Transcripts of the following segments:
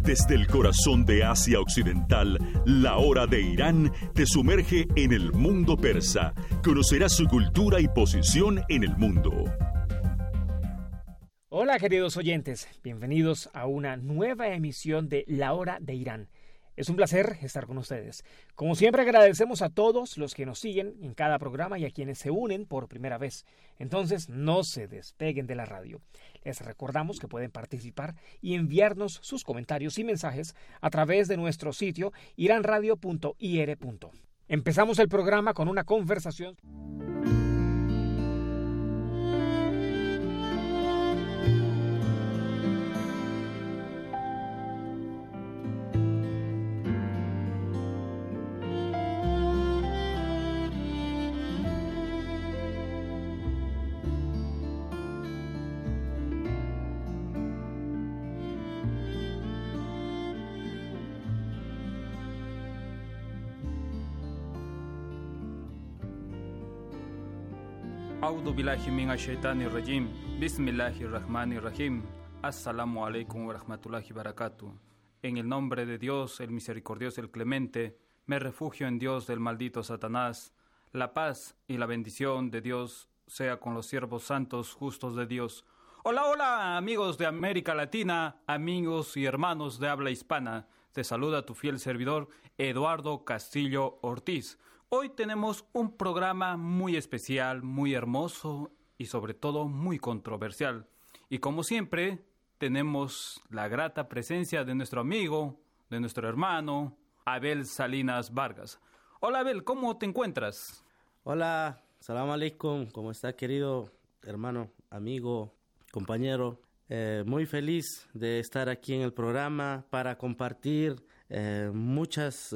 Desde el corazón de Asia Occidental, la hora de Irán te sumerge en el mundo persa. Conocerás su cultura y posición en el mundo. Hola queridos oyentes, bienvenidos a una nueva emisión de La Hora de Irán. Es un placer estar con ustedes. Como siempre agradecemos a todos los que nos siguen en cada programa y a quienes se unen por primera vez. Entonces no se despeguen de la radio. Les recordamos que pueden participar y enviarnos sus comentarios y mensajes a través de nuestro sitio iranradio.ir. Empezamos el programa con una conversación. A'udhu billahi minash shaitanir rajim. Bismillahir rahmanir rahim. Assalamu alaikum wa rahmatullahi barakatuh. En el nombre de Dios, el misericordioso, el clemente, me refugio en Dios del maldito Satanás. La paz y la bendición de Dios sea con los siervos santos justos de Dios. Hola, hola, amigos de América Latina, amigos y hermanos de habla hispana. Te saluda tu fiel servidor, Eduardo Castillo Ortiz. Hoy tenemos un programa muy especial, muy hermoso y sobre todo muy controversial. Y como siempre, tenemos la grata presencia de nuestro amigo, de nuestro hermano, Abel Salinas Vargas. Hola Abel, ¿cómo te encuentras? Hola, salam alaikum, ¿cómo está querido hermano, amigo, compañero? Muy feliz de estar aquí en el programa para compartir muchas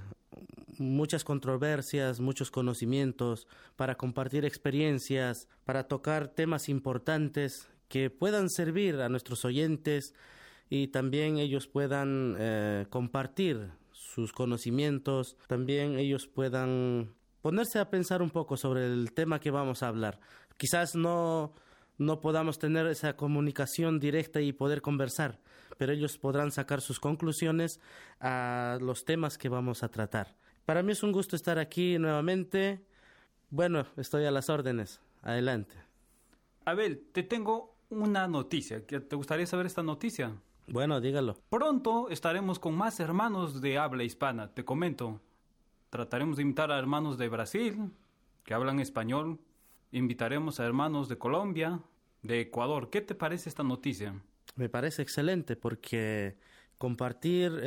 controversias, muchos conocimientos, para compartir experiencias, para tocar temas importantes que puedan servir a nuestros oyentes y también ellos puedan compartir sus conocimientos, también ellos puedan ponerse a pensar un poco sobre el tema que vamos a hablar. Quizás no podamos tener esa comunicación directa y poder conversar, pero ellos podrán sacar sus conclusiones a los temas que vamos a tratar. Para mí es un gusto estar aquí nuevamente. Bueno, estoy a las órdenes. Adelante. Abel, te tengo una noticia. ¿Te gustaría saber esta noticia? Bueno, dígalo. Pronto estaremos con más hermanos de habla hispana. Te comento. Trataremos de invitar a hermanos de Brasil, que hablan español. Invitaremos a hermanos de Colombia, de Ecuador. ¿Qué te parece esta noticia? Me parece excelente porque compartir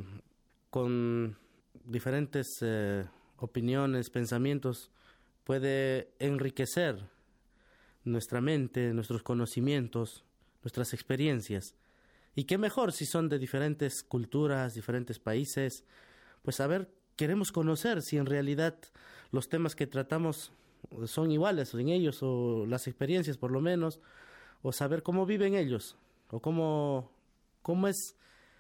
con diferentes opiniones, pensamientos, puede enriquecer nuestra mente, nuestros conocimientos, nuestras experiencias. Y qué mejor si son de diferentes culturas, diferentes países, pues queremos conocer si en realidad los temas que tratamos son iguales en ellos, o las experiencias por lo menos, o saber cómo viven ellos, o cómo es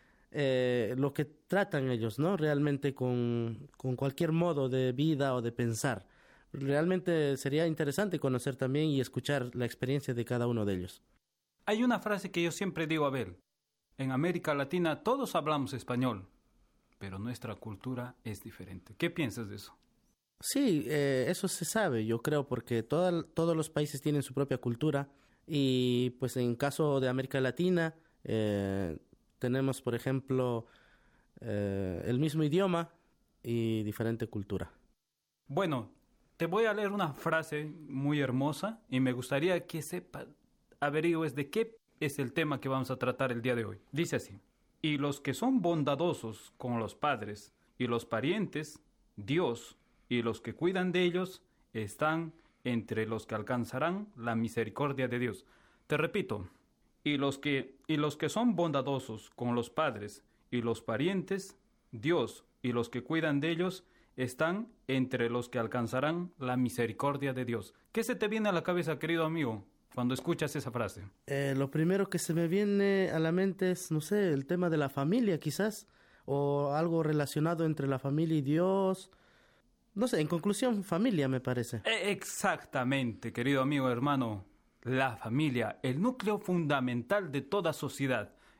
lo que tratan ellos, ¿no? Realmente con cualquier modo de vida o de pensar. Realmente sería interesante conocer también y escuchar la experiencia de cada uno de ellos. Hay una frase que yo siempre digo, Abel. En América Latina todos hablamos español, pero nuestra cultura es diferente. ¿Qué piensas de eso? Sí, eso se sabe, yo creo, porque todos los países tienen su propia cultura y pues en caso de América Latina tenemos, por ejemplo, el mismo idioma y diferente cultura. Bueno, te voy a leer una frase muy hermosa y me gustaría que averigües de qué es el tema que vamos a tratar el día de hoy. Dice así: y los que son bondadosos con los padres y los parientes, Dios y los que cuidan de ellos están entre los que alcanzarán la misericordia de Dios. Te repito, y los que son bondadosos con los padres y los parientes, Dios y los que cuidan de ellos están entre los que alcanzarán la misericordia de Dios. ¿Qué se te viene a la cabeza, querido amigo, cuando escuchas esa frase? Lo primero que se me viene a la mente es, no sé, el tema de la familia quizás, o algo relacionado entre la familia y Dios. No sé, en conclusión, familia me parece. Exactamente, querido amigo, hermano. La familia, el núcleo fundamental de toda sociedad.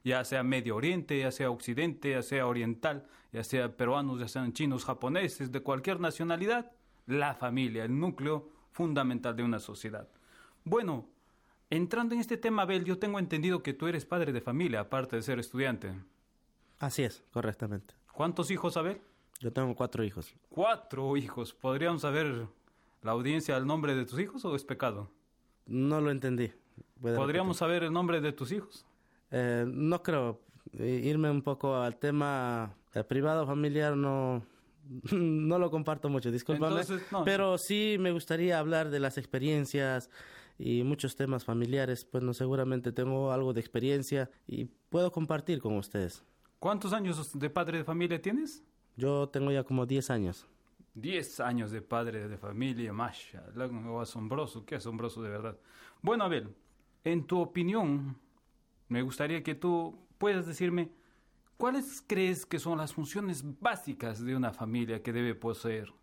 ya sea Medio Oriente, ya sea Occidente, ya sea Oriental, ya sea peruanos, ya sean chinos, japoneses, de cualquier nacionalidad, la familia, el núcleo fundamental de una sociedad. Bueno, entrando en este tema, Abel, yo tengo entendido que tú eres padre de familia, aparte de ser estudiante. Así es, correctamente. ¿Cuántos hijos, Abel? Yo tengo 4 hijos. 4 hijos. ¿Podríamos saber la audiencia el nombre de tus hijos o es pecado? No lo entendí. ¿Podríamos saber el nombre de tus hijos? No creo. Irme un poco al tema privado, familiar, no lo comparto mucho, discúlpame. Entonces, no. Pero sí me gustaría hablar de las experiencias y muchos temas familiares. Pues no, seguramente tengo algo de experiencia y puedo compartir con ustedes. ¿Cuántos años de padre de familia tienes? Yo tengo ya como 10 años. 10 años de padre de familia, mashallah, asombroso, qué asombroso de verdad. Bueno, Abel, en tu opinión, me gustaría que tú puedas decirme, ¿cuáles crees que son las funciones básicas de una familia que debe poseer?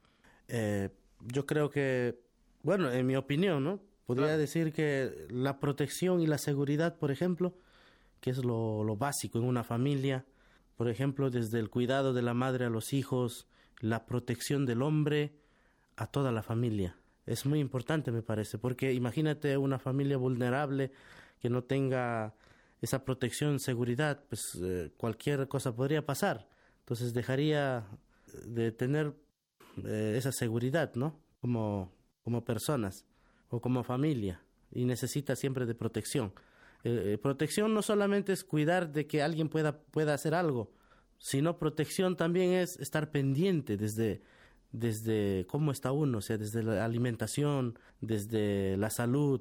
Yo creo que, bueno, en mi opinión, ¿no? Podría decir que la protección y la seguridad, por ejemplo, que es lo básico en una familia. Por ejemplo, desde el cuidado de la madre a los hijos, la protección del hombre a toda la familia. Es muy importante, me parece, porque imagínate una familia vulnerable que no tenga esa protección, seguridad, pues cualquier cosa podría pasar. Entonces dejaría de tener esa seguridad, ¿no? Como personas o como familia, y necesita siempre de protección. Protección no solamente es cuidar de que alguien pueda hacer algo, sino protección también es estar pendiente desde cómo está uno, o sea, desde la alimentación, desde la salud,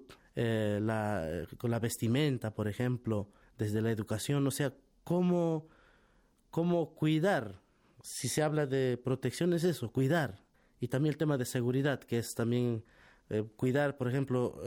con la vestimenta, por ejemplo, desde la educación, o sea, cómo cuidar. Si se habla de protección es eso, cuidar. Y también el tema de seguridad, que es también cuidar, por ejemplo,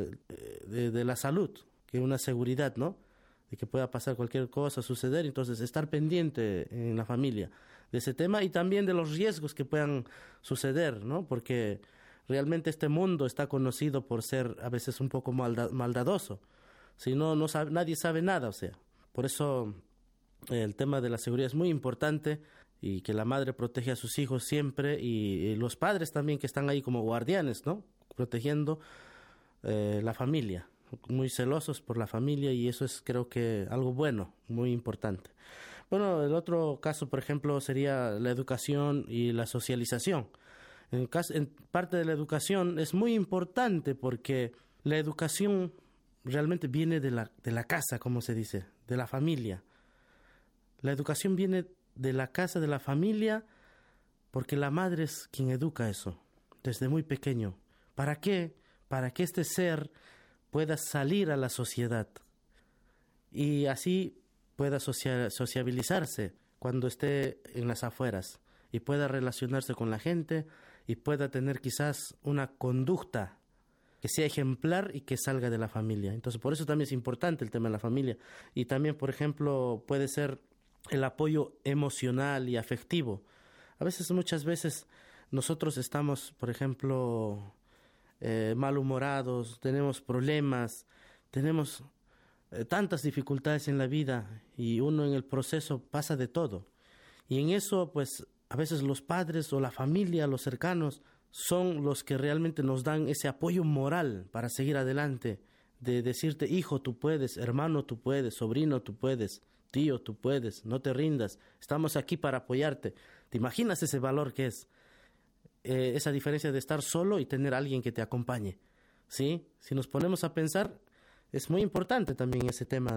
de la salud, que es una seguridad, ¿no? De que pueda pasar cualquier cosa, suceder. Entonces, estar pendiente en la familia de ese tema y también de los riesgos que puedan suceder, ¿no? Porque realmente este mundo está conocido por ser a veces un poco maldadoso. Si no nadie sabe nada, o sea. Por eso el tema de la seguridad es muy importante y que la madre protege a sus hijos siempre y los padres también que están ahí como guardianes, ¿no? Protegiendo la familia. Muy celosos por la familia y eso es, creo que, algo bueno, muy importante. Bueno, el otro caso, por ejemplo, sería la educación y la socialización. En parte de la educación es muy importante porque la educación realmente viene de la casa, como se dice, de la familia. La educación viene de la casa, de la familia, porque la madre es quien educa eso, desde muy pequeño. ¿Para qué? Para que este ser pueda salir a la sociedad y así pueda sociabilizarse cuando esté en las afueras y pueda relacionarse con la gente y pueda tener quizás una conducta que sea ejemplar y que salga de la familia. Entonces, por eso también es importante el tema de la familia. Y también, por ejemplo, puede ser el apoyo emocional y afectivo. Muchas veces, nosotros estamos, por ejemplo, malhumorados, tenemos problemas, tenemos tantas dificultades en la vida y uno en el proceso pasa de todo. Y en eso, pues, a veces los padres o la familia, los cercanos, son los que realmente nos dan ese apoyo moral para seguir adelante, de decirte, hijo, tú puedes, hermano, tú puedes, sobrino, tú puedes, tío, tú puedes, no te rindas, estamos aquí para apoyarte. ¿Te imaginas ese valor que es? Esa diferencia de estar solo y tener a alguien que te acompañe, ¿sí? Si nos ponemos a pensar, es muy importante también ese tema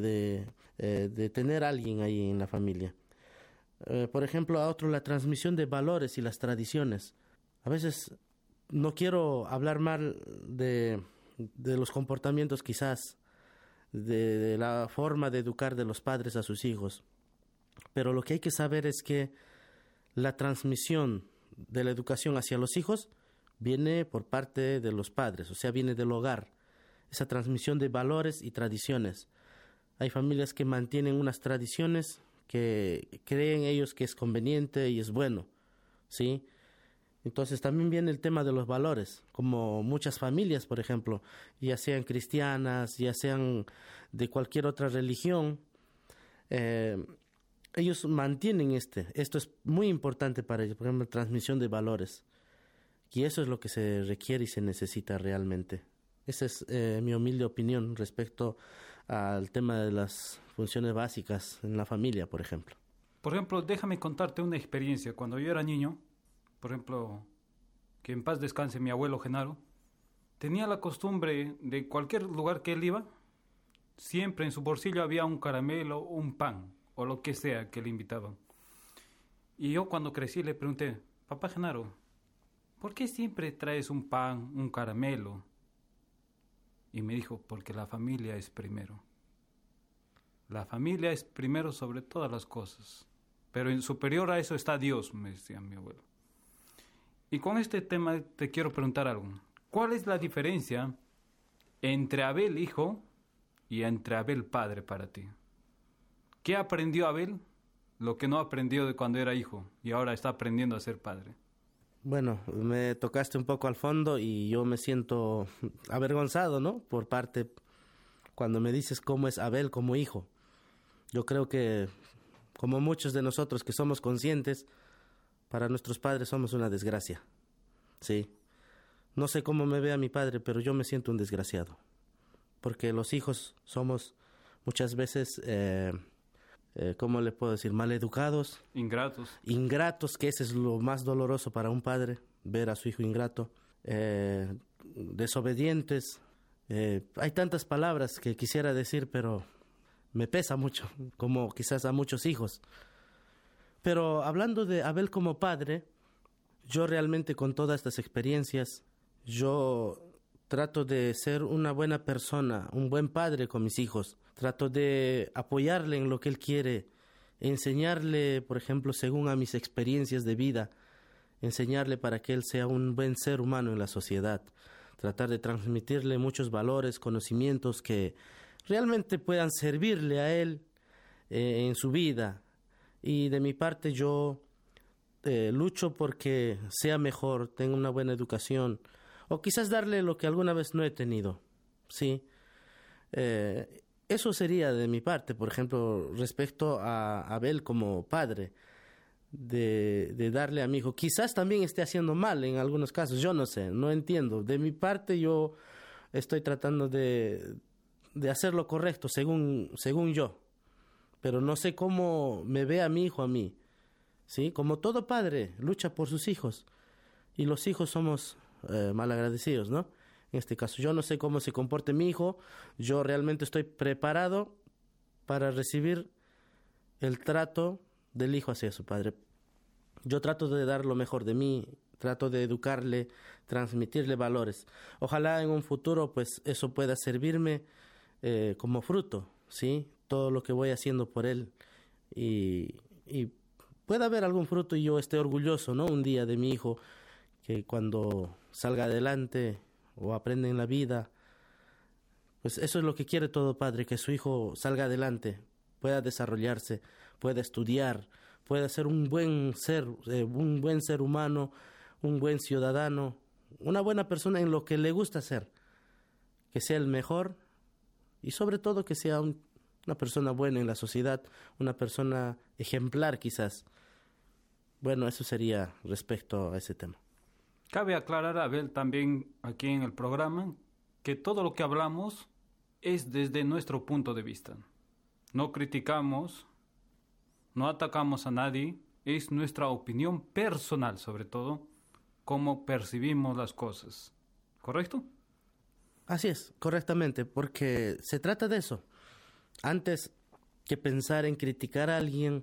de tener a alguien ahí en la familia. Por ejemplo, la transmisión de valores y las tradiciones. A veces no quiero hablar mal de los comportamientos quizás, de la forma de educar de los padres a sus hijos, pero lo que hay que saber es que la transmisión de la educación hacia los hijos viene por parte de los padres, o sea, viene del hogar, esa transmisión de valores y tradiciones. Hay familias que mantienen unas tradiciones que creen ellos que es conveniente y es bueno, ¿sí? Entonces también viene el tema de los valores, como muchas familias, por ejemplo, ya sean cristianas, ya sean de cualquier otra religión, ellos mantienen esto es muy importante para ellos, por ejemplo, transmisión de valores, y eso es lo que se requiere y se necesita realmente. Esa es mi humilde opinión respecto al tema de las funciones básicas en la familia, por ejemplo. Por ejemplo, déjame contarte una experiencia. Cuando yo era niño, por ejemplo, que en paz descanse mi abuelo Genaro, tenía la costumbre de cualquier lugar que él iba, siempre en su bolsillo había un caramelo, un pan o lo que sea que le invitaban. Y yo cuando crecí le pregunté, papá Genaro, ¿por qué siempre traes un pan, un caramelo? Y me dijo, porque la familia es primero. La familia es primero sobre todas las cosas. Pero en superior a eso está Dios, me decía mi abuelo. Y con este tema te quiero preguntar algo. ¿Cuál es la diferencia entre Abel hijo y entre Abel padre para ti? ¿Qué aprendió Abel? Lo que no aprendió de cuando era hijo y ahora está aprendiendo a ser padre. Bueno, me tocaste un poco al fondo y yo me siento avergonzado, ¿no? Por parte, cuando me dices cómo es Abel como hijo. Yo creo que, como muchos de nosotros que somos conscientes, para nuestros padres somos una desgracia. Sí. No sé cómo me vea mi padre, pero yo me siento un desgraciado. Porque los hijos somos muchas veces, ¿cómo le puedo decir? Maleducados. Ingratos. Ingratos, que ese es lo más doloroso para un padre, ver a su hijo ingrato. Desobedientes. Hay tantas palabras que quisiera decir, pero me pesa mucho, como quizás a muchos hijos. Pero hablando de Abel como padre, yo realmente con todas estas experiencias, yo trato de ser una buena persona, un buen padre con mis hijos. Trato de apoyarle en lo que él quiere, enseñarle, por ejemplo, según a mis experiencias de vida, enseñarle para que él sea un buen ser humano en la sociedad. Tratar de transmitirle muchos valores, conocimientos que realmente puedan servirle a él en su vida. Y de mi parte yo lucho porque sea mejor, tenga una buena educación, o quizás darle lo que alguna vez no he tenido, ¿sí? Eso sería de mi parte, por ejemplo, respecto a Abel como padre, de darle a mi hijo. Quizás también esté haciendo mal en algunos casos, yo no sé, no entiendo. De mi parte yo estoy tratando de hacer lo correcto según yo, pero no sé cómo me ve a mi hijo a mí, ¿sí? Como todo padre lucha por sus hijos y los hijos somos malagradecidos, ¿no? En este caso yo no sé cómo se comporte mi hijo, yo realmente estoy preparado para recibir el trato del hijo hacia su padre. Yo trato de dar lo mejor de mí, trato de educarle, transmitirle valores. Ojalá en un futuro pues eso pueda servirme como fruto, ¿sí? Todo lo que voy haciendo por él y pueda haber algún fruto y yo esté orgulloso, ¿no? Un día de mi hijo, que cuando salga adelante o aprenda en la vida, pues eso es lo que quiere todo padre, que su hijo salga adelante, pueda desarrollarse, pueda estudiar, pueda ser un buen ser humano, un buen ciudadano, una buena persona en lo que le gusta hacer, que sea el mejor y sobre todo que sea una persona buena en la sociedad, una persona ejemplar quizás. Bueno, eso sería respecto a ese tema. Cabe aclarar, Abel, también aquí en el programa, que todo lo que hablamos es desde nuestro punto de vista. No criticamos, no atacamos a nadie, es nuestra opinión personal, sobre todo, cómo percibimos las cosas. ¿Correcto? Así es, correctamente, porque se trata de eso. Antes que pensar en criticar a alguien,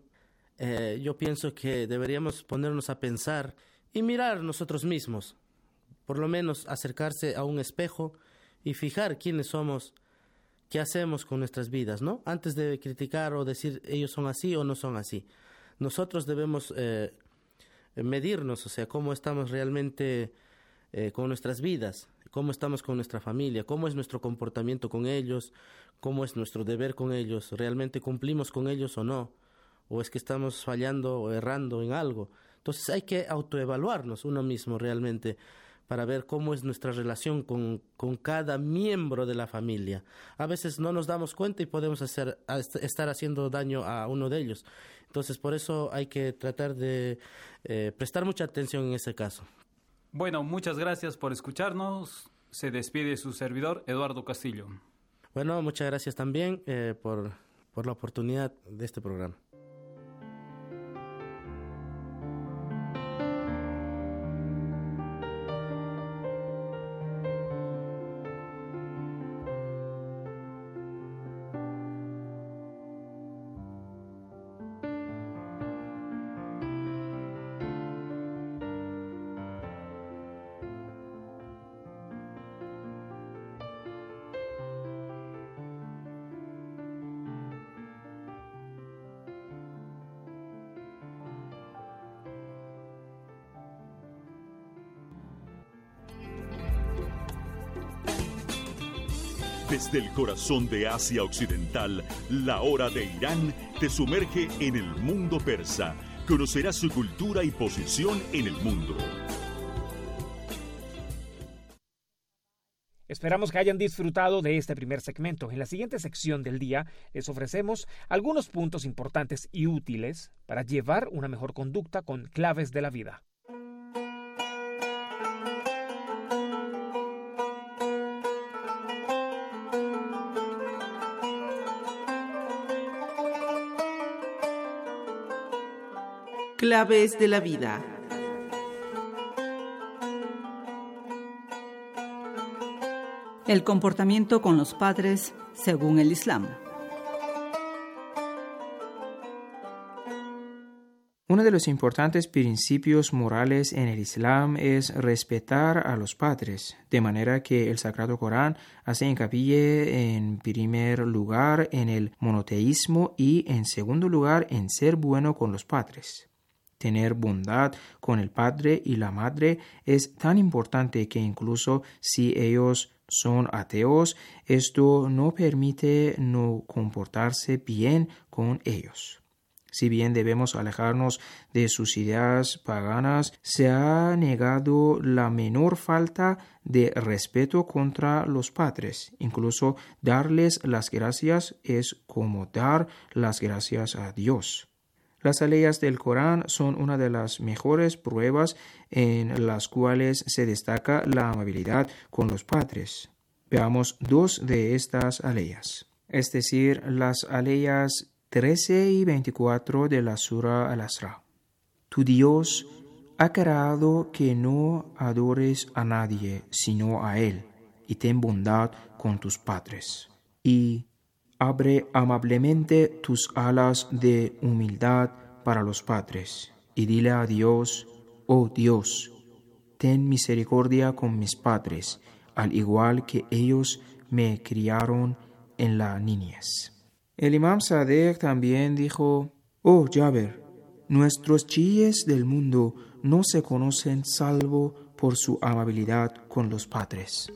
yo pienso que deberíamos ponernos a pensar y mirar nosotros mismos, por lo menos acercarse a un espejo y fijar quiénes somos, qué hacemos con nuestras vidas, ¿no? Antes de criticar o decir ellos son así o no son así. Nosotros debemos medirnos, o sea, cómo estamos realmente con nuestras vidas, cómo estamos con nuestra familia, cómo es nuestro comportamiento con ellos, cómo es nuestro deber con ellos, realmente cumplimos con ellos o no, o es que estamos fallando o errando en algo. Entonces hay que autoevaluarnos uno mismo realmente, para ver cómo es nuestra relación con cada miembro de la familia. A veces no nos damos cuenta y podemos estar haciendo daño a uno de ellos. Entonces, por eso hay que tratar de prestar mucha atención en ese caso. Bueno, muchas gracias por escucharnos. Se despide su servidor, Eduardo Castillo. Bueno, muchas gracias también por la oportunidad de este programa. Desde el corazón de Asia Occidental, la hora de Irán te sumerge en el mundo persa. Conocerás su cultura y posición en el mundo. Esperamos que hayan disfrutado de este primer segmento. En la siguiente sección del día les ofrecemos algunos puntos importantes y útiles para llevar una mejor conducta con claves de la vida. Claves de la vida. El comportamiento con los padres según el Islam. Uno de los importantes principios morales en el Islam es respetar a los padres, de manera que el Sagrado Corán hace hincapié en primer lugar en el monoteísmo y en segundo lugar en ser bueno con los padres. Tener bondad con el padre y la madre es tan importante que incluso si ellos son ateos, esto no permite no comportarse bien con ellos. Si bien debemos alejarnos de sus ideas paganas, se ha negado la menor falta de respeto contra los padres. Incluso darles las gracias es como dar las gracias a Dios. Las aleyas del Corán son una de las mejores pruebas en las cuales se destaca la amabilidad con los padres. Veamos dos de estas aleyas, es decir, las aleyas 13 y 24 de la Sura Al-Asra. Tu Dios ha creado que no adores a nadie sino a Él, y ten bondad con tus padres. Y abre amablemente tus alas de humildad para los padres, y dile a Dios, oh Dios, ten misericordia con mis padres, al igual que ellos me criaron en la niñez. El Imam Sadegh también dijo, oh Jaber, nuestros chiíes del mundo no se conocen salvo por su amabilidad con los padres.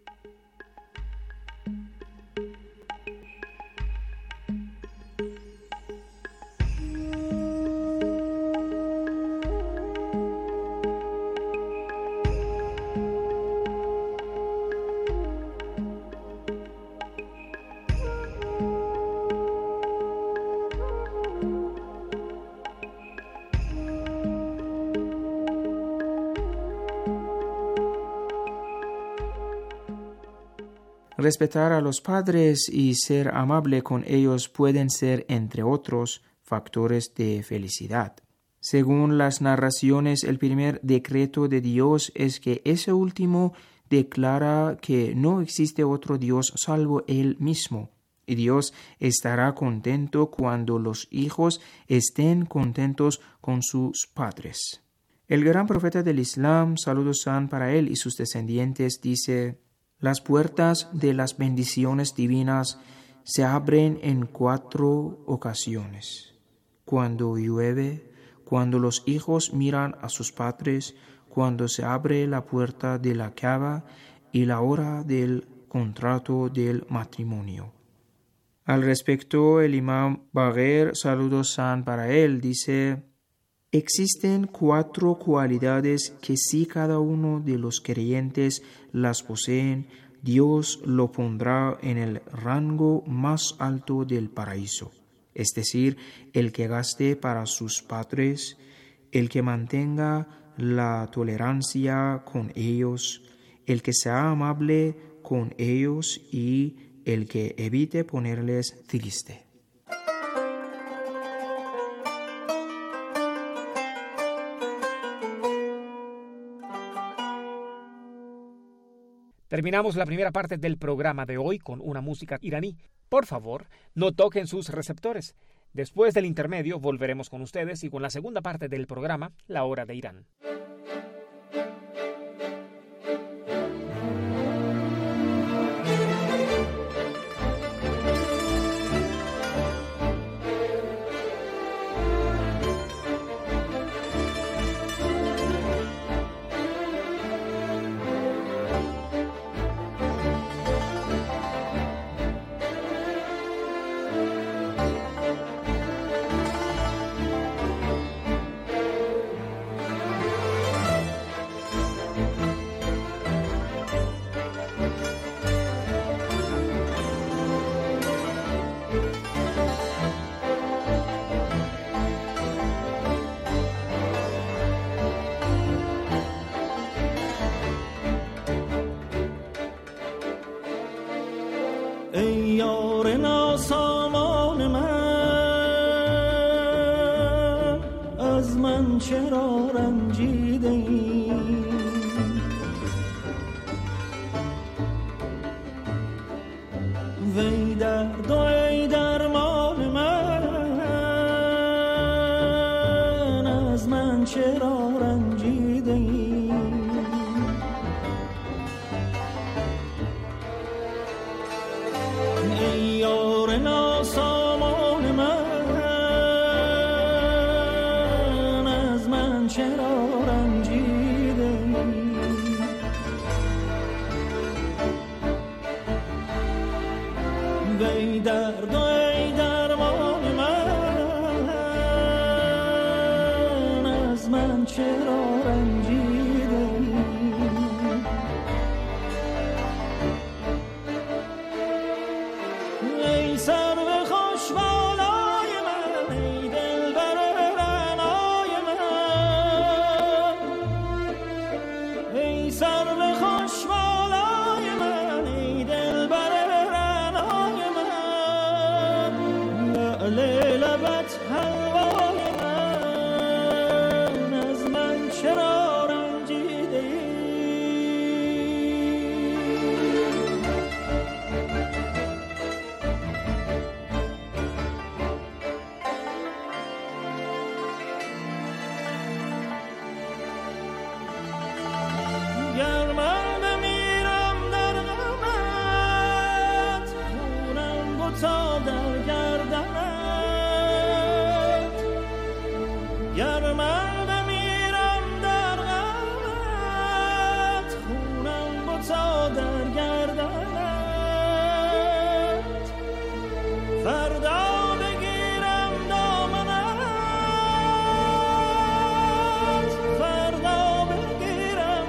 Respetar a los padres y ser amable con ellos pueden ser, entre otros, factores de felicidad. Según las narraciones, el primer decreto de Dios es que ese último declara que no existe otro Dios salvo Él mismo, y Dios estará contento cuando los hijos estén contentos con sus padres. El gran profeta del Islam, saludos sean para él y sus descendientes, dice: las puertas de las bendiciones divinas se abren en 4 ocasiones: cuando llueve, cuando los hijos miran a sus padres, cuando se abre la puerta de la Kaaba y la hora del contrato del matrimonio. Al respecto, el Imam Bagher, saludos sean para él, dice: Existen 4 cualidades que si cada uno de los creyentes las poseen, Dios lo pondrá en el rango más alto del paraíso. Es decir, el que gaste para sus padres, el que mantenga la tolerancia con ellos, el que sea amable con ellos y el que evite ponerles triste. Terminamos la primera parte del programa de hoy con una música iraní. Por favor, no toquen sus receptores. Después del intermedio volveremos con ustedes y con la segunda parte del programa, La Hora de Irán. چرا رنجیده ای وی درد و ای درمان من از من چرا رنجیده ای ای یار ناسامان من چرا رنجیده وی درد و ای درمان من از من چرا رنجیده ای سرو خوش بالای من ای دلبر رعنای ای سرو خوش بالای من ای دلبر رعنای من لعل لبت حلوای من از من چرا رنجیده ای گر من بمیرم در غمت خونم بتا در گردنت گر من بمیرم در غمت خونم بتا در گردنت فردا بگیرم دامنت فردا بگیرم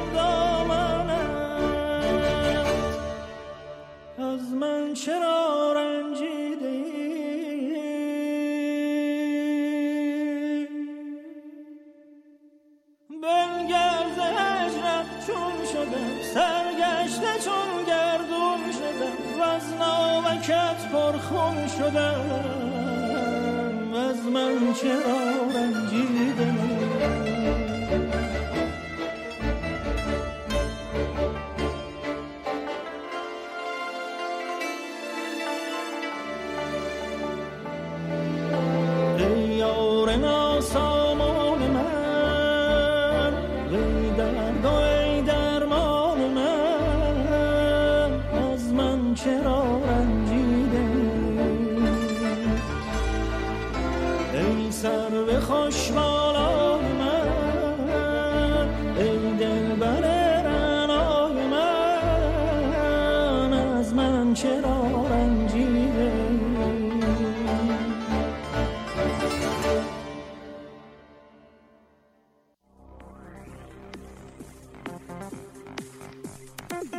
از من چرا رنجیده ای بنگر ز هجرت چون شدم سرگشته چون گردون شدم وز ناوکت پرخون شدم از من چرا رنجیده ای سامان من وی درد و ای درمان من از من چرا رنجیده ای سرو خوش بالای من ای دلبر رعنای من از من چرا رنجیده ای.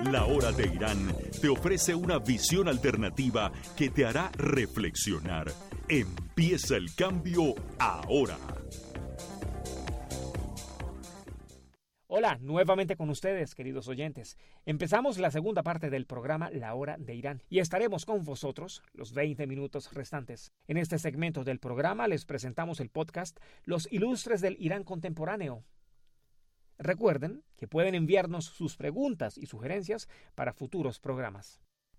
La Hora de Irán te ofrece una visión alternativa que te hará reflexionar. Empieza el cambio ahora. Hola, nuevamente con ustedes, queridos oyentes. Empezamos la segunda parte del programa La Hora de Irán y estaremos con vosotros los 20 minutos restantes. En este segmento del programa les presentamos el podcast Los Ilustres del Irán Contemporáneo. Recuerden que pueden enviarnos sus preguntas y sugerencias para futuros programas.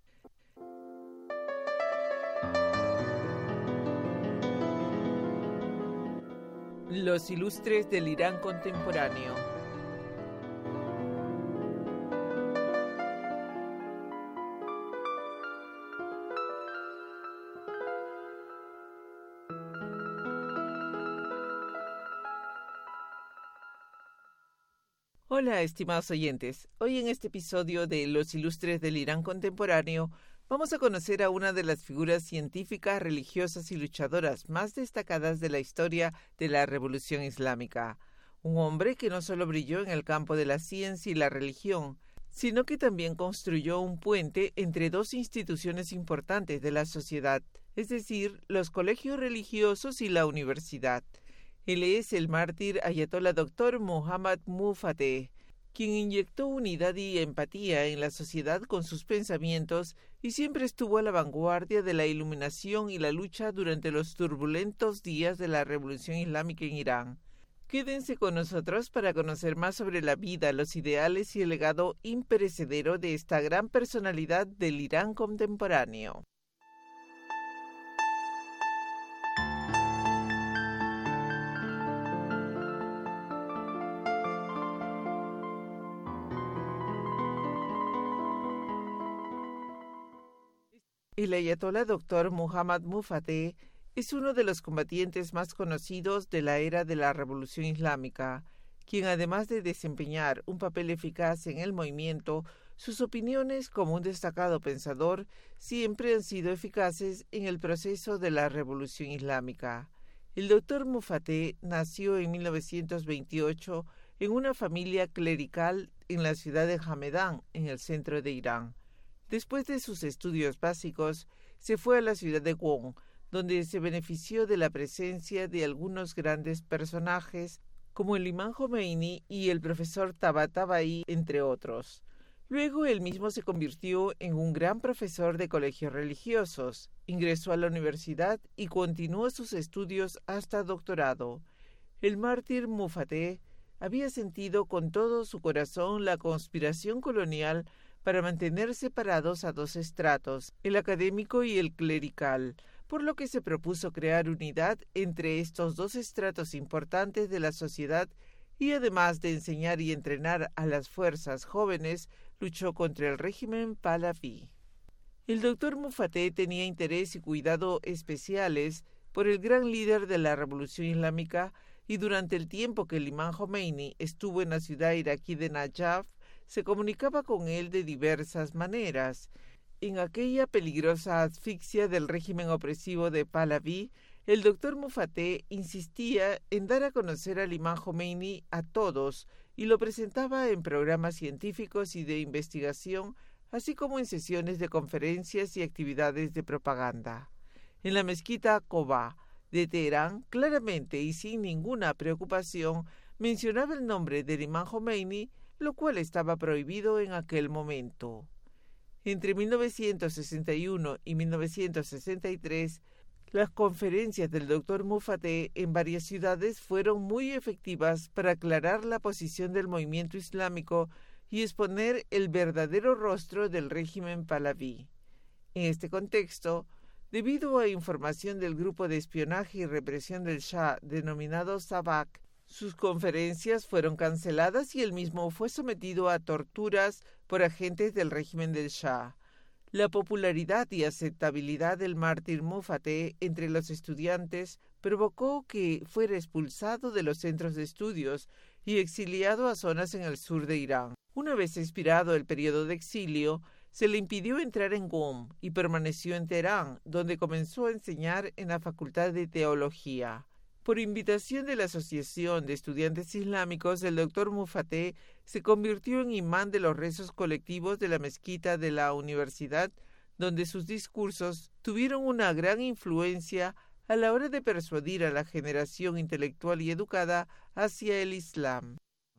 Los Ilustres del Irán Contemporáneo. Hola, estimados oyentes. Hoy en este episodio de Los Ilustres del Irán Contemporáneo vamos a conocer a una de las figuras científicas, religiosas y luchadoras más destacadas de la historia de la Revolución Islámica. Un hombre que no solo brilló en el campo de la ciencia y la religión, sino que también construyó un puente entre dos instituciones importantes de la sociedad, es decir, los colegios religiosos y la universidad. Él es el mártir Ayatollah Dr. Mohammad Muffateh, quien inyectó unidad y empatía en la sociedad con sus pensamientos y siempre estuvo a la vanguardia de la iluminación y la lucha durante los turbulentos días de la Revolución Islámica en Irán. Quédense con nosotros para conocer más sobre la vida, los ideales y el legado imperecedero de esta gran personalidad del Irán contemporáneo. El Ayatollah Dr. Mohammad Muffateh es uno de los combatientes más conocidos de la era de la Revolución Islámica, quien además de desempeñar un papel eficaz en el movimiento, sus opiniones como un destacado pensador siempre han sido eficaces en el proceso de la Revolución Islámica. El Dr. Muffateh nació en 1928 en una familia clerical en la ciudad de Hamedan, en el centro de Irán. Después de sus estudios básicos, se fue a la ciudad de Qom, donde se benefició de la presencia de algunos grandes personajes, como el imán Jomeini y el profesor Tabatabai, entre otros. Luego él mismo se convirtió en un gran profesor de colegios religiosos, ingresó a la universidad y continuó sus estudios hasta doctorado. El mártir Muffateh había sentido con todo su corazón la conspiración colonial para mantener separados a dos estratos, el académico y el clerical, por lo que se propuso crear unidad entre estos dos estratos importantes de la sociedad y además de enseñar y entrenar a las fuerzas jóvenes, luchó contra el régimen Pahlaví. El doctor Muffateh tenía interés y cuidado especiales por el gran líder de la Revolución Islámica y durante el tiempo que el imán Jomeini estuvo en la ciudad iraquí de Najaf, se comunicaba con él de diversas maneras. En aquella peligrosa asfixia del régimen opresivo de Pahlaví, el doctor Muffateh insistía en dar a conocer al imán Jomeini a todos y lo presentaba en programas científicos y de investigación, así como en sesiones de conferencias y actividades de propaganda. En la mezquita Quba de Teherán, claramente y sin ninguna preocupación, mencionaba el nombre del imán Jomeini, lo cual estaba prohibido en aquel momento. Entre 1961 y 1963, las conferencias del doctor Muffateh en varias ciudades fueron muy efectivas para aclarar la posición del movimiento islámico y exponer el verdadero rostro del régimen Pahlaví. En este contexto, debido a información del grupo de espionaje y represión del Shah denominado Savak, sus conferencias fueron canceladas y él mismo fue sometido a torturas por agentes del régimen del Shah. La popularidad y aceptabilidad del mártir Muffateh entre los estudiantes provocó que fuera expulsado de los centros de estudios y exiliado a zonas en el sur de Irán. Una vez expirado el periodo de exilio, se le impidió entrar en Qom y permaneció en Teherán, donde comenzó a enseñar en la Facultad de Teología. Por invitación de la Asociación de Estudiantes Islámicos, el doctor Mufateh se convirtió en imán de los rezos colectivos de la mezquita de la universidad, donde sus discursos tuvieron una gran influencia a la hora de persuadir a la generación intelectual y educada hacia el Islam.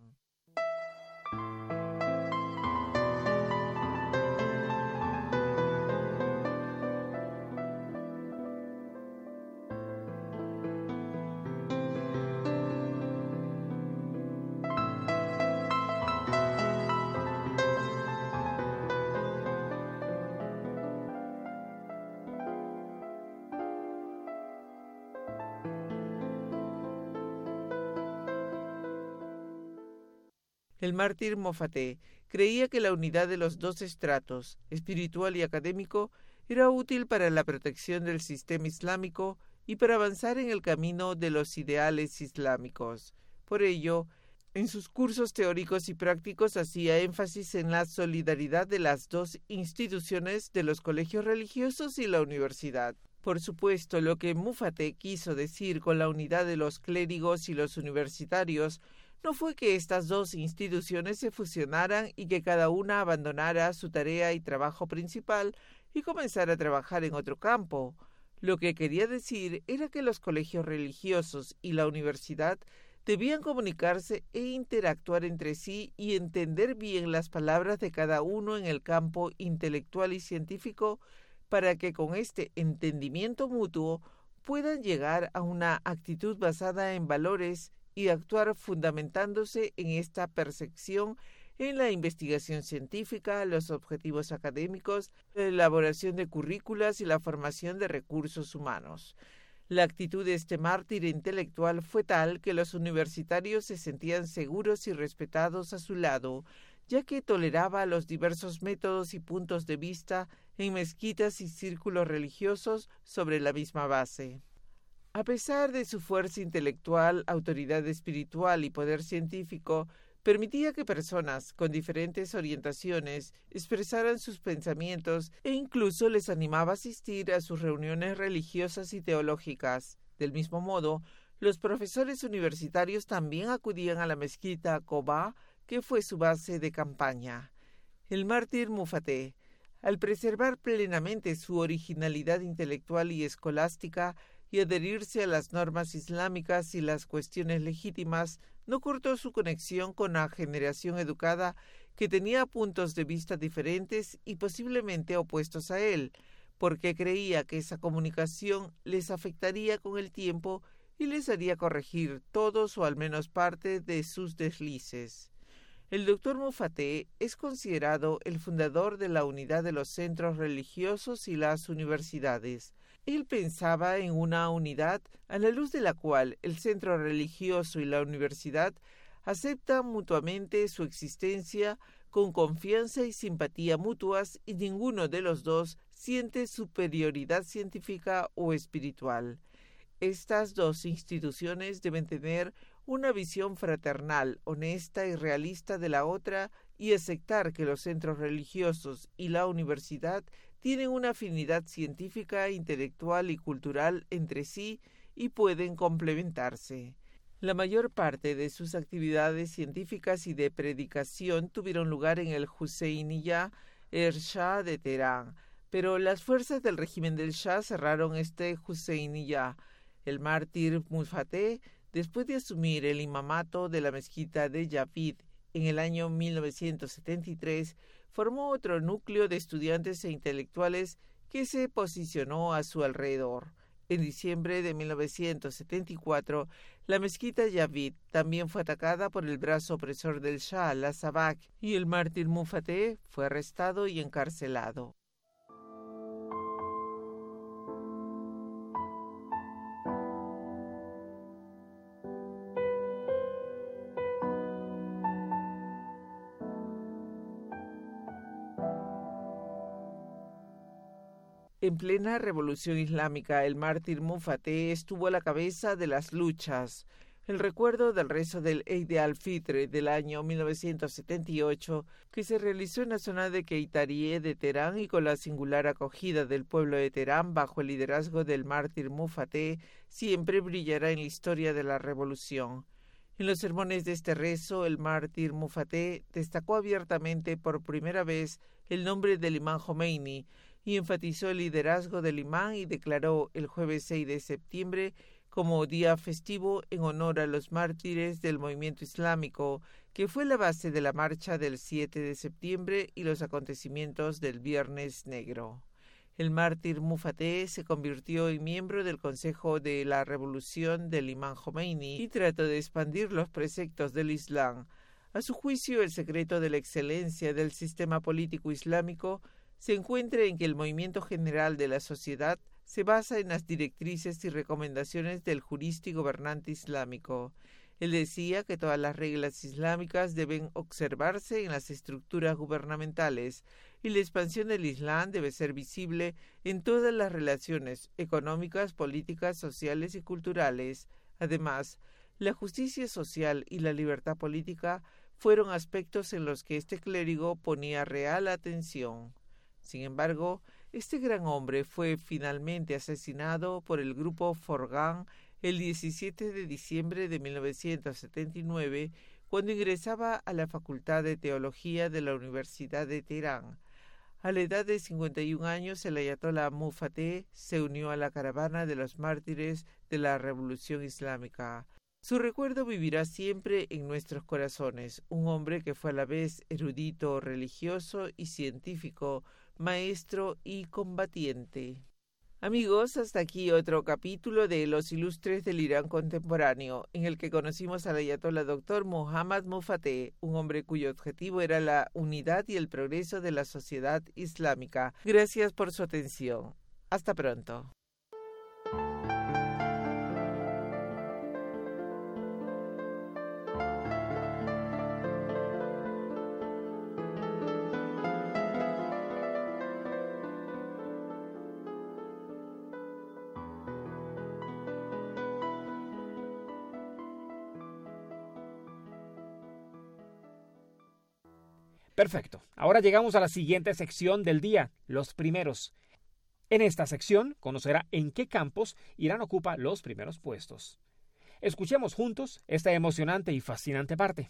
El mártir Mufateh creía que la unidad de los dos estratos, espiritual y académico, era útil para la protección del sistema islámico y para avanzar en el camino de los ideales islámicos. Por ello, en sus cursos teóricos y prácticos hacía énfasis en la solidaridad de las dos instituciones de los colegios religiosos y la universidad. Por supuesto, lo que Mufateh quiso decir con la unidad de los clérigos y los universitarios no fue que estas dos instituciones se fusionaran y que cada una abandonara su tarea y trabajo principal y comenzara a trabajar en otro campo. Lo que quería decir era que los colegios religiosos y la universidad debían comunicarse e interactuar entre sí y entender bien las palabras de cada uno en el campo intelectual y científico para que con este entendimiento mutuo puedan llegar a una actitud basada en valores y actuar fundamentándose en esta percepción en la investigación científica, los objetivos académicos, la elaboración de currículas y la formación de recursos humanos. La actitud de este mártir intelectual fue tal que los universitarios se sentían seguros y respetados a su lado, ya que toleraba los diversos métodos y puntos de vista en mezquitas y círculos religiosos sobre la misma base. A pesar de su fuerza intelectual, autoridad espiritual y poder científico, permitía que personas con diferentes orientaciones expresaran sus pensamientos e incluso les animaba a asistir a sus reuniones religiosas y teológicas. Del mismo modo, los profesores universitarios también acudían a la mezquita Quba, que fue su base de campaña. El mártir Mufateh, al preservar plenamente su originalidad intelectual y escolástica, y adherirse a las normas islámicas y las cuestiones legítimas, no cortó su conexión con la generación educada que tenía puntos de vista diferentes y posiblemente opuestos a él, porque creía que esa comunicación les afectaría con el tiempo y les haría corregir todos o al menos parte de sus deslices. El doctor Mufateh es considerado el fundador de la unidad de los centros religiosos y las universidades. Él pensaba en una unidad a la luz de la cual el centro religioso y la universidad aceptan mutuamente su existencia con confianza y simpatía mutuas y ninguno de los dos siente superioridad científica o espiritual. Estas dos instituciones deben tener una visión fraternal, honesta y realista de la otra y aceptar que los centros religiosos y la universidad tienen una afinidad científica, intelectual y cultural entre sí y pueden complementarse. La mayor parte de sus actividades científicas y de predicación tuvieron lugar en el Husseiniya Shah de Teherán, pero las fuerzas del régimen del Shah cerraron este Husseiniya. El mártir Mufateh, después de asumir el imamato de la mezquita de Javid en el año 1973, formó otro núcleo de estudiantes e intelectuales que se posicionó a su alrededor. En diciembre de 1974, la mezquita Javid también fue atacada por el brazo opresor del Shah, la Sabak, y el mártir Mufateh fue arrestado y encarcelado. En plena revolución islámica, el mártir Mufateh estuvo a la cabeza de las luchas. el recuerdo del rezo del Eid al-Fitr del año 1978, que se realizó en la zona de Keitarié de Teherán y con la singular acogida del pueblo de Teherán bajo el liderazgo del mártir Mufateh, siempre brillará en la historia de la revolución. En los sermones de este rezo, el mártir Mufateh destacó abiertamente por primera vez el nombre del imán Jomeini y enfatizó el liderazgo del imán y declaró el jueves 6 de septiembre como día festivo en honor a los mártires del movimiento islámico, que fue la base de la marcha del 7 de septiembre y los acontecimientos del Viernes Negro. El mártir Mufateh se convirtió en miembro del Consejo de la Revolución del imán Jomeini y trató de expandir los preceptos del Islam. A su juicio, el secreto de la excelencia del sistema político islámico se encuentra en que el movimiento general de la sociedad se basa en las directrices y recomendaciones del jurista y gobernante islámico. Él decía que todas las reglas islámicas deben observarse en las estructuras gubernamentales y la expansión del Islam debe ser visible en todas las relaciones económicas, políticas, sociales y culturales. Además, la justicia social y la libertad política fueron aspectos en los que este clérigo ponía real atención. Sin embargo, este gran hombre fue finalmente asesinado por el grupo Forgan el 17 de diciembre de 1979, cuando ingresaba a la Facultad de Teología de la Universidad de Teherán. A la edad de 51 años, el ayatolá Mufateh se unió a la caravana de los mártires de la Revolución Islámica. Su recuerdo vivirá siempre en nuestros corazones, un hombre que fue a la vez erudito, religioso y científico, maestro y combatiente. Amigos, hasta aquí otro capítulo de Los Ilustres del Irán Contemporáneo, en el que conocimos al ayatolá Dr. Muhammad Mufateh, un hombre cuyo objetivo era la unidad y el progreso de la sociedad islámica. Gracias por su atención. Hasta pronto. Perfecto. Ahora llegamos a la siguiente sección del día, los primeros. En esta sección conocerá en qué campos Irán ocupa los primeros puestos. Escuchemos juntos esta emocionante y fascinante parte.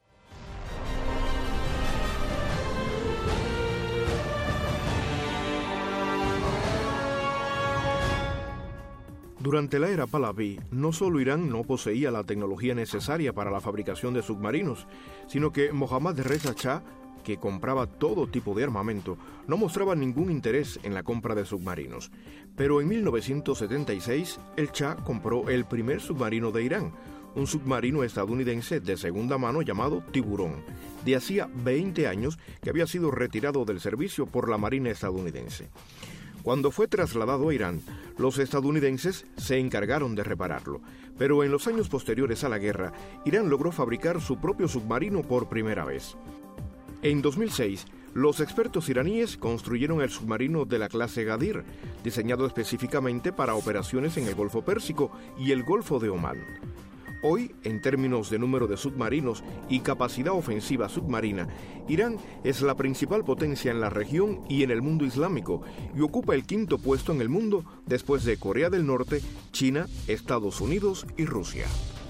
Durante la era Pahlaví, no solo Irán no poseía la tecnología necesaria para la fabricación de submarinos, sino que Mohammad Reza Shah, que compraba todo tipo de armamento, no mostraba ningún interés en la compra de submarinos. Pero en 1976, el Shah compró el primer submarino de Irán, un submarino estadounidense de segunda mano llamado Tiburón, de hacía 20 años que había sido retirado del servicio por la Marina estadounidense. Cuando fue trasladado a Irán, los estadounidenses se encargaron de repararlo, pero en los años posteriores a la guerra, Irán logró fabricar su propio submarino por primera vez. En 2006, los expertos iraníes construyeron el submarino de la clase Ghadir, diseñado específicamente para operaciones en el Golfo Pérsico y el Golfo de Omán. Hoy, en términos de número de submarinos y capacidad ofensiva submarina, Irán es la principal potencia en la región y en el mundo islámico y ocupa el 5º puesto en el mundo después de Corea del Norte, China, Estados Unidos y Rusia.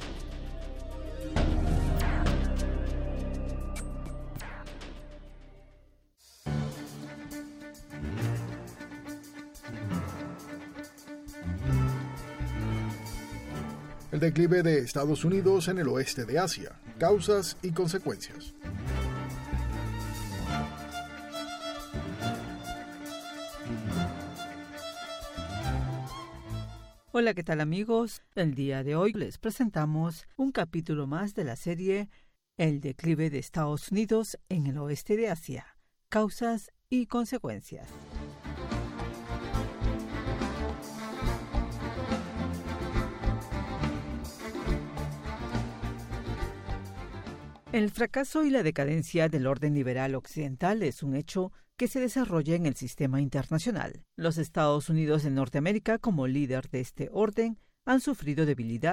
El declive de Estados Unidos en el oeste de Asia, causas y consecuencias. Hola, ¿qué tal amigos? El día de hoy les presentamos un capítulo más de la serie El declive de Estados Unidos en el oeste de Asia, causas y consecuencias. El fracaso y la decadencia del orden liberal occidental es un hecho que se desarrolla en el sistema internacional. Los Estados Unidos de Norteamérica, como líder de este orden, han sufrido debilidad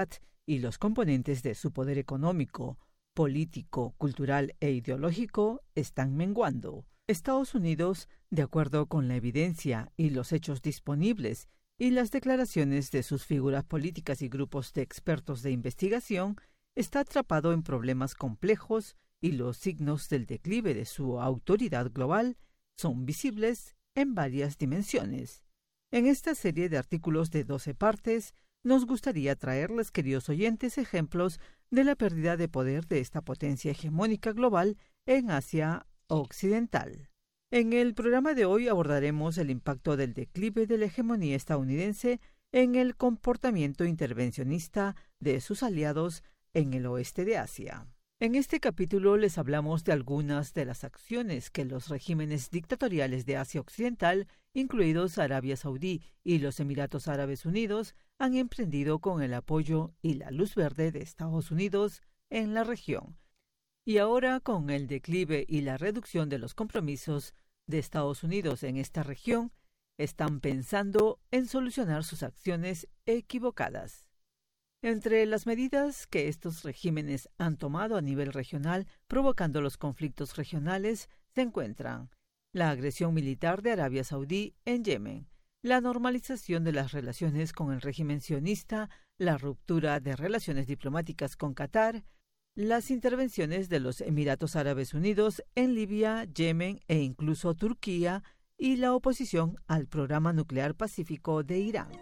y los componentes de su poder económico, político, cultural e ideológico están menguando. Estados Unidos, de acuerdo con la evidencia y los hechos disponibles y las declaraciones de sus figuras políticas y grupos de expertos de investigación, está atrapado en problemas complejos y los signos del declive de su autoridad global son visibles en varias dimensiones. En esta serie de artículos de 12 partes, nos gustaría traerles, queridos oyentes, ejemplos de la pérdida de poder de esta potencia hegemónica global en Asia Occidental. En el programa de hoy abordaremos el impacto del declive de la hegemonía estadounidense en el comportamiento intervencionista de sus aliados en el oeste de Asia. En este capítulo les hablamos de algunas de las acciones que los regímenes dictatoriales de Asia Occidental, incluidos Arabia Saudí y los Emiratos Árabes Unidos, han emprendido con el apoyo y la luz verde de Estados Unidos en la región. Y ahora, con el declive y la reducción de los compromisos de Estados Unidos en esta región, están pensando en solucionar sus acciones equivocadas. Entre las medidas que estos regímenes han tomado a nivel regional, provocando los conflictos regionales, se encuentran la agresión militar de Arabia Saudí en Yemen, la normalización de las relaciones con el régimen sionista, la ruptura de relaciones diplomáticas con Qatar, las intervenciones de los Emiratos Árabes Unidos en Libia, Yemen e incluso Turquía, y la oposición al programa nuclear pacífico de Irán.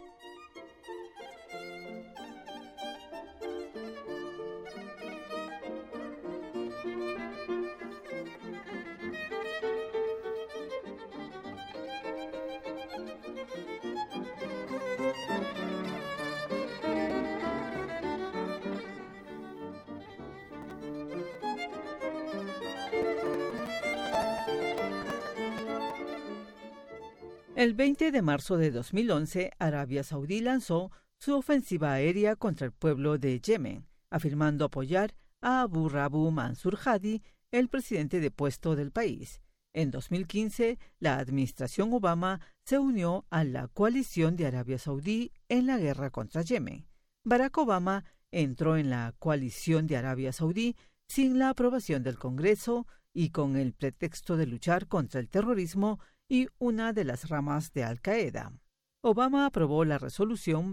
El 20 de marzo de 2011, Arabia Saudí lanzó su ofensiva aérea contra el pueblo de Yemen, afirmando apoyar a Abu Rabu Mansur Hadi, el presidente depuesto del país. En 2015, la administración Obama se unió a la coalición de Arabia Saudí en la guerra contra Yemen. Barack Obama entró en la coalición de Arabia Saudí sin la aprobación del Congreso y con el pretexto de luchar contra el terrorismo y una de las ramas de Al-Qaeda. Obama aprobó la resolución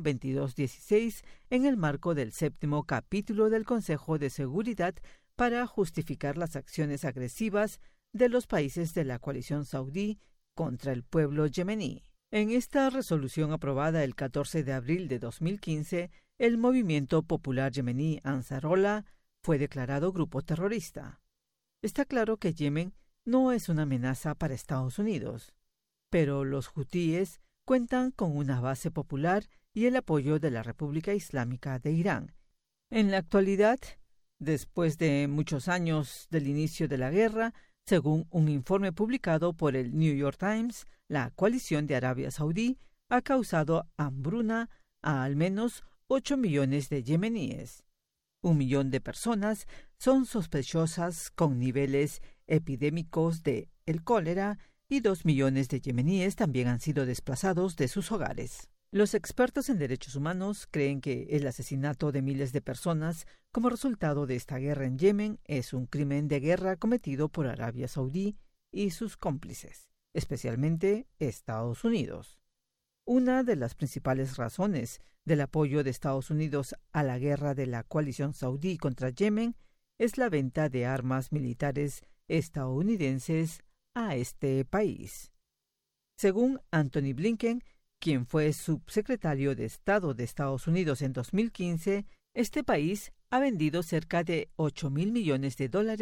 2216 en el marco del 7º capítulo del Consejo de Seguridad para justificar las acciones agresivas de los países de la coalición saudí contra el pueblo yemení. En esta resolución aprobada el 14 de abril de 2015, el movimiento popular yemení Ansarullah fue declarado grupo terrorista. Está claro que Yemen no es una amenaza para Estados Unidos, pero los hutíes cuentan con una base popular y el apoyo de la República Islámica de Irán. En la actualidad, después de muchos años del inicio de la guerra, según un informe publicado por el New York Times, la coalición de Arabia Saudí ha causado hambruna a al menos 8 millones de yemeníes. 1 millón de personas son sospechosas con niveles epidémicos de el cólera y 2 millones de yemeníes también han sido desplazados de sus hogares. Los expertos en derechos humanos creen que el asesinato de miles de personas como resultado de esta guerra en Yemen es un crimen de guerra cometido por Arabia Saudí y sus cómplices, especialmente Estados Unidos. Una de las principales razones del apoyo de Estados Unidos a la guerra de la coalición saudí contra Yemen es la venta de armas militares estadounidenses a este país. Según Anthony Blinken, quien fue subsecretario de Estado de Estados Unidos en 2015, este país ha vendido cerca de $8,000 millones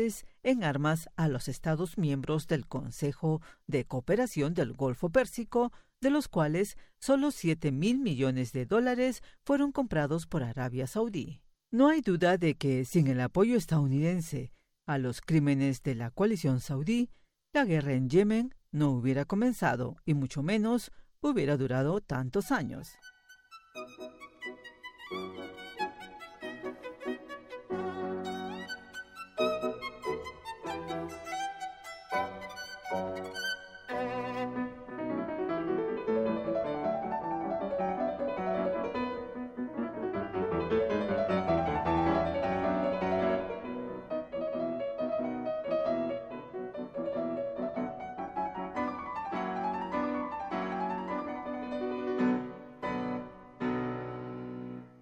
en armas a los Estados miembros del Consejo de Cooperación del Golfo Pérsico, de los cuales solo $7,000 millones fueron comprados por Arabia Saudí. No hay duda de que sin el apoyo estadounidense a los crímenes de la coalición saudí, la guerra en Yemen no hubiera comenzado y mucho menos hubiera durado tantos años.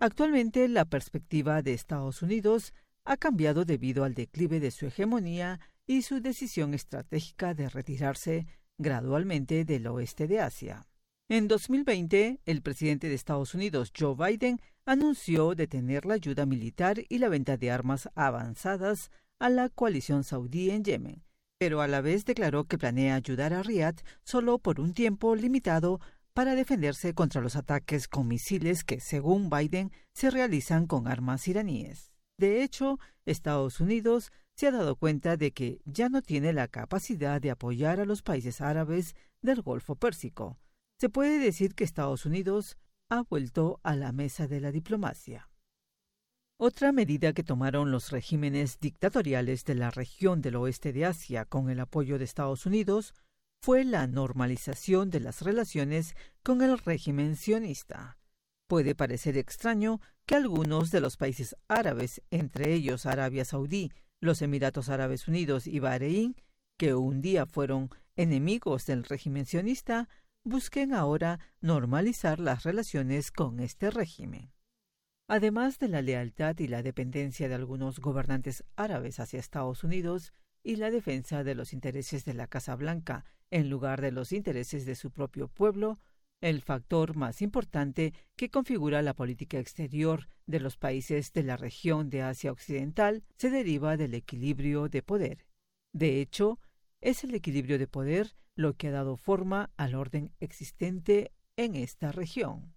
Actualmente, la perspectiva de Estados Unidos ha cambiado debido al declive de su hegemonía y su decisión estratégica de retirarse gradualmente del oeste de Asia. En 2020, el presidente de Estados Unidos, Joe Biden, anunció detener la ayuda militar y la venta de armas avanzadas a la coalición saudí en Yemen, pero a la vez declaró que planea ayudar a Riad solo por un tiempo limitado para defenderse contra los ataques con misiles que, según Biden, se realizan con armas iraníes. De hecho, Estados Unidos se ha dado cuenta de que ya no tiene la capacidad de apoyar a los países árabes del Golfo Pérsico. Se puede decir que Estados Unidos ha vuelto a la mesa de la diplomacia. Otra medida que tomaron los regímenes dictatoriales de la región del oeste de Asia con el apoyo de Estados Unidos fue la normalización de las relaciones con el régimen sionista. Puede parecer extraño que algunos de los países árabes, entre ellos Arabia Saudí, los Emiratos Árabes Unidos y Bahrein, que un día fueron enemigos del régimen sionista, busquen ahora normalizar las relaciones con este régimen. Además de la lealtad y la dependencia de algunos gobernantes árabes hacia Estados Unidos y la defensa de los intereses de la Casa Blanca en lugar de los intereses de su propio pueblo, el factor más importante que configura la política exterior de los países de la región de Asia Occidental se deriva del equilibrio de poder. De hecho, es el equilibrio de poder lo que ha dado forma al orden existente en esta región.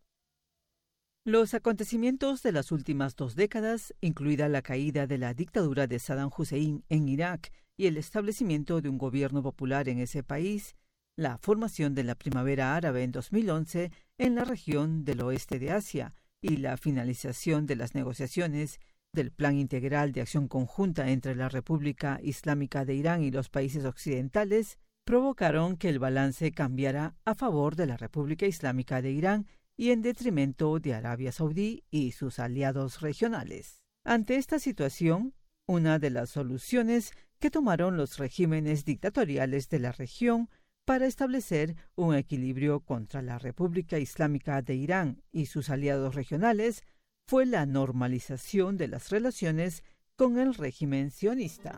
Los acontecimientos de las últimas 2 décadas, incluida la caída de la dictadura de Saddam Hussein en Irak y el establecimiento de un gobierno popular en ese país, la formación de la Primavera Árabe en 2011 en la región del oeste de Asia y la finalización de las negociaciones del Plan Integral de Acción Conjunta entre la República Islámica de Irán y los países occidentales provocaron que el balance cambiara a favor de la República Islámica de Irán y en detrimento de Arabia Saudí y sus aliados regionales. Ante esta situación, una de las soluciones que tomaron los regímenes dictatoriales de la región para establecer un equilibrio contra la República Islámica de Irán y sus aliados regionales fue la normalización de las relaciones con el régimen sionista.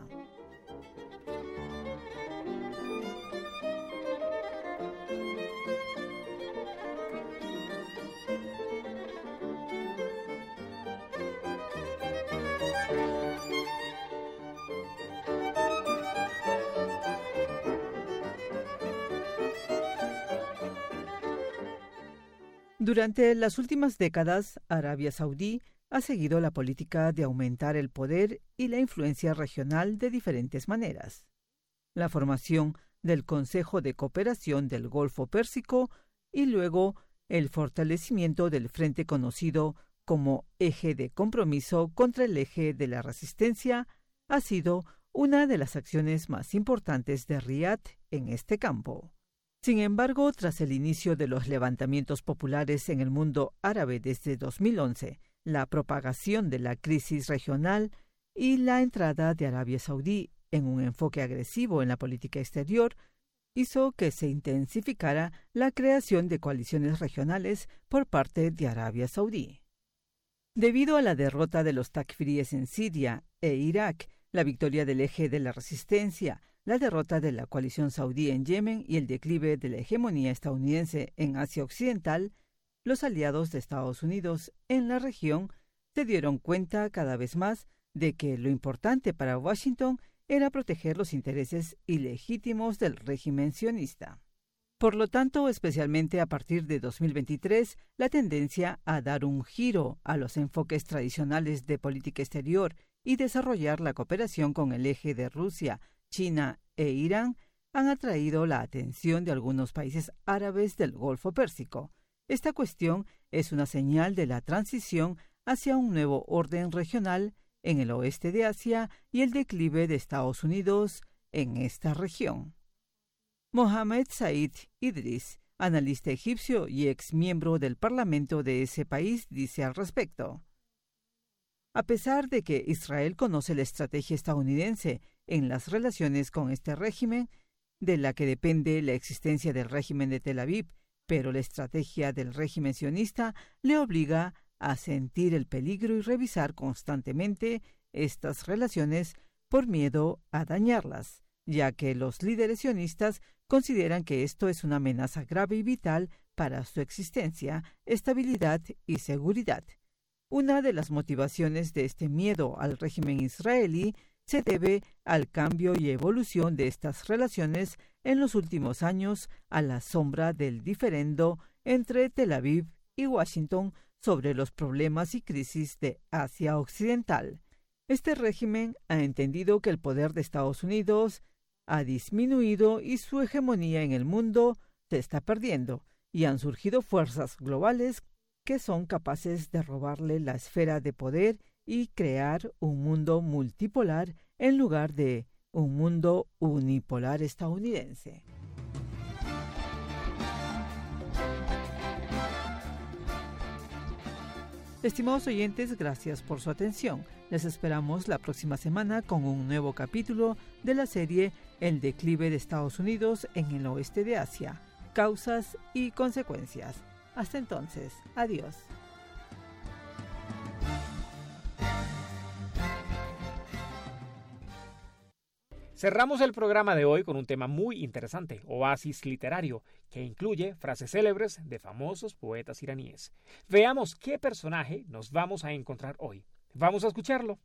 Durante las últimas décadas, Arabia Saudí ha seguido la política de aumentar el poder y la influencia regional de diferentes maneras. La formación del Consejo de Cooperación del Golfo Pérsico y luego el fortalecimiento del frente conocido como Eje de Compromiso contra el Eje de la Resistencia ha sido una de las acciones más importantes de Riad en este campo. Sin embargo, tras el inicio de los levantamientos populares en el mundo árabe desde 2011, la propagación de la crisis regional y la entrada de Arabia Saudí en un enfoque agresivo en la política exterior hizo que se intensificara la creación de coaliciones regionales por parte de Arabia Saudí. Debido a la derrota de los takfiríes en Siria e Irak, la victoria del Eje de la Resistencia, la derrota de la coalición saudí en Yemen y el declive de la hegemonía estadounidense en Asia Occidental, los aliados de Estados Unidos en la región se dieron cuenta cada vez más de que lo importante para Washington era proteger los intereses ilegítimos del régimen sionista. Por lo tanto, especialmente a partir de 2023, la tendencia a dar un giro a los enfoques tradicionales de política exterior y desarrollar la cooperación con el eje de Rusia, China e Irán han atraído la atención de algunos países árabes del Golfo Pérsico. Esta cuestión es una señal de la transición hacia un nuevo orden regional en el oeste de Asia y el declive de Estados Unidos en esta región. Mohamed Said Idris, analista egipcio y ex miembro del parlamento de ese país, dice al respecto: a pesar de que Israel conoce la estrategia estadounidense en las relaciones con este régimen, de la que depende la existencia del régimen de Tel Aviv, pero la estrategia del régimen sionista le obliga a sentir el peligro y revisar constantemente estas relaciones por miedo a dañarlas, ya que los líderes sionistas consideran que esto es una amenaza grave y vital para su existencia, estabilidad y seguridad. Una de las motivaciones de este miedo al régimen israelí se debe al cambio y evolución de estas relaciones en los últimos años a la sombra del diferendo entre Tel Aviv y Washington sobre los problemas y crisis de Asia Occidental. Este régimen ha entendido que el poder de Estados Unidos ha disminuido y su hegemonía en el mundo se está perdiendo, y han surgido fuerzas globales que son capaces de robarle la esfera de poder y crear un mundo multipolar en lugar de un mundo unipolar estadounidense. Estimados oyentes, gracias por su atención. Les esperamos la próxima semana con un nuevo capítulo de la serie El declive de Estados Unidos en el oeste de Asia, causas y consecuencias. Hasta entonces, adiós. Cerramos el programa de hoy con un tema muy interesante, oasis literario, que incluye frases célebres de famosos poetas iraníes. Veamos qué personaje nos vamos a encontrar hoy. Vamos a escucharlo.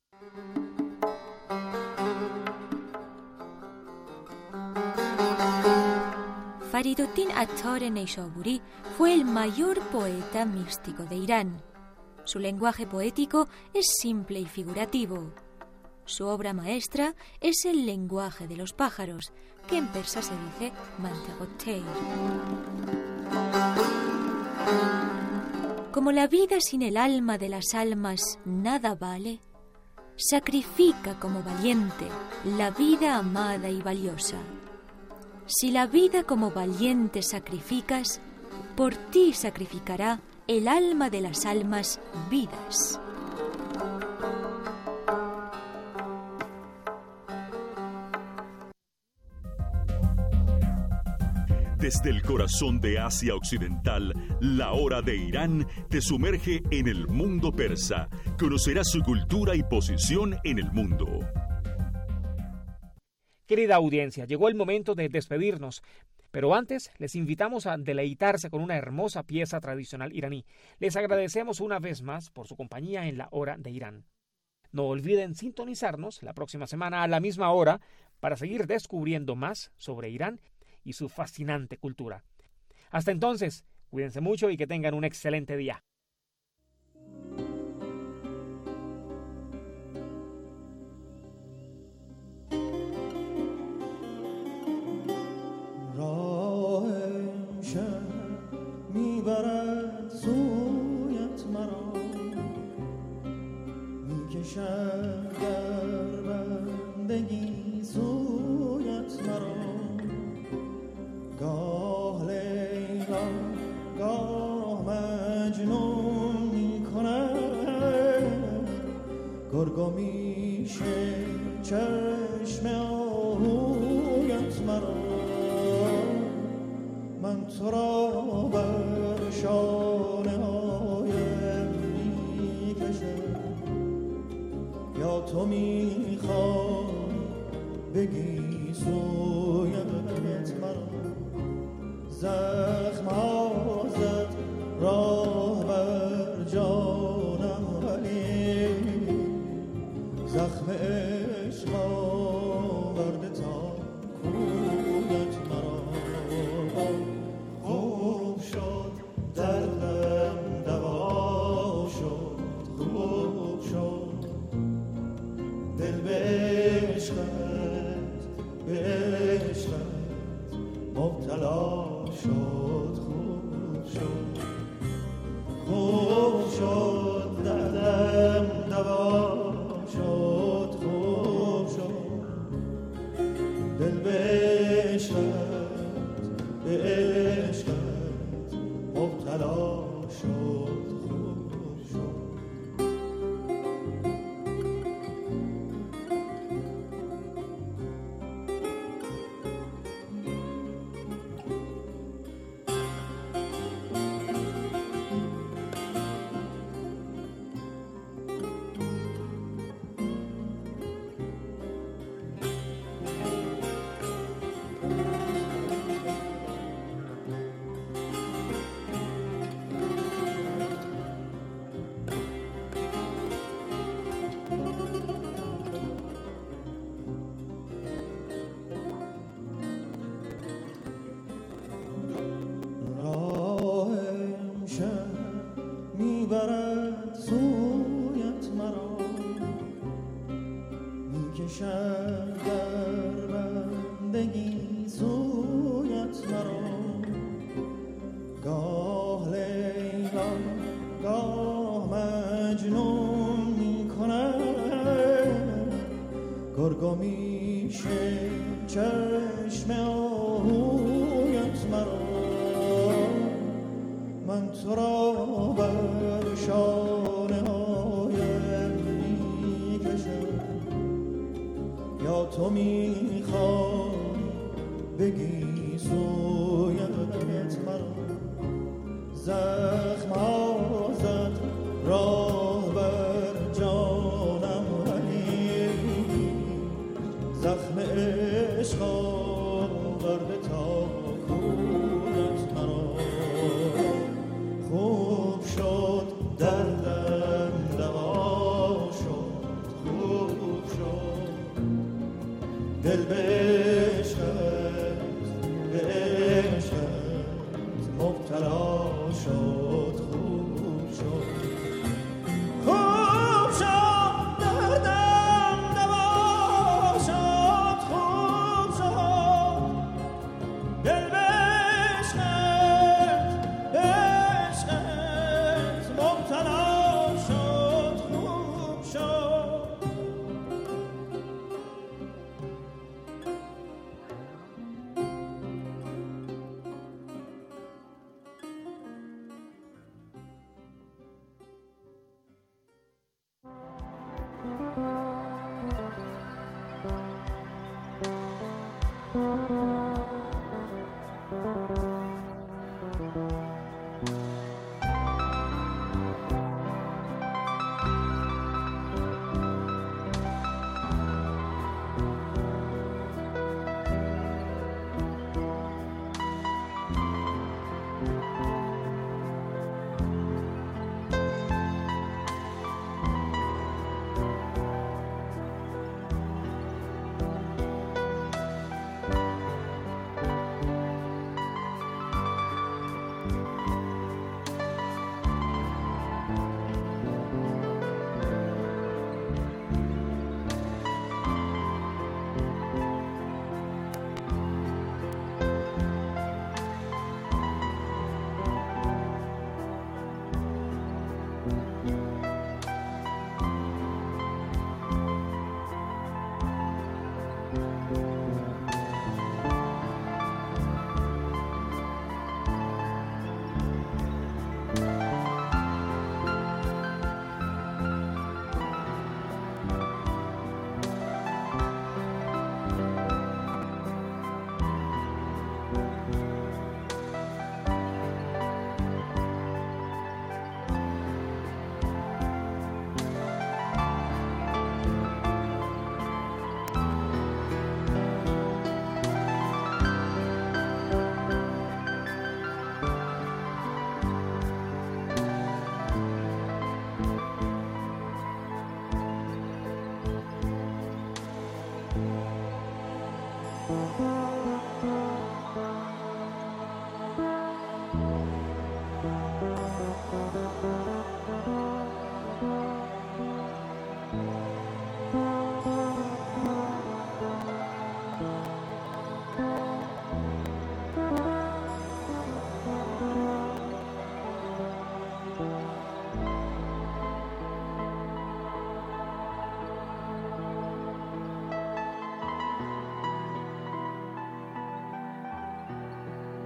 Fariduddin Attar Neishaburi fue el mayor poeta místico de Irán. Su lenguaje poético es simple y figurativo. Su obra maestra es el lenguaje de los pájaros, que en persa se dice mantagoteir. Como la vida sin el alma de las almas nada vale, sacrifica como valiente la vida amada y valiosa. Si la vida como valiente sacrificas, por ti sacrificará el alma de las almas vidas. Desde el corazón de Asia Occidental, la hora de Irán te sumerge en el mundo persa. Conocerás su cultura y posición en el mundo. Querida audiencia, llegó el momento de despedirnos, pero antes les invitamos a deleitarse con una hermosa pieza tradicional iraní. Les agradecemos una vez más por su compañía en la hora de Irán. No olviden sintonizarnos la próxima semana a la misma hora para seguir descubriendo más sobre Irán y su fascinante cultura. Hasta entonces, cuídense mucho y que tengan un excelente día. گرگو میشه چشم آهویت مرا من تو را بر شانه هایم میکشم یا تو میخوای بگی سویت مرا زخم ها زد راه بر جانم ولی زخم عشق آورده تا کویت مرا خوب شد دردم دوا شد خوب شد دل به عشقت مبتلا شد خوب شد خوب شد دردم دوا شد خوب شد دل به عشقت مبتلا شد خوب شد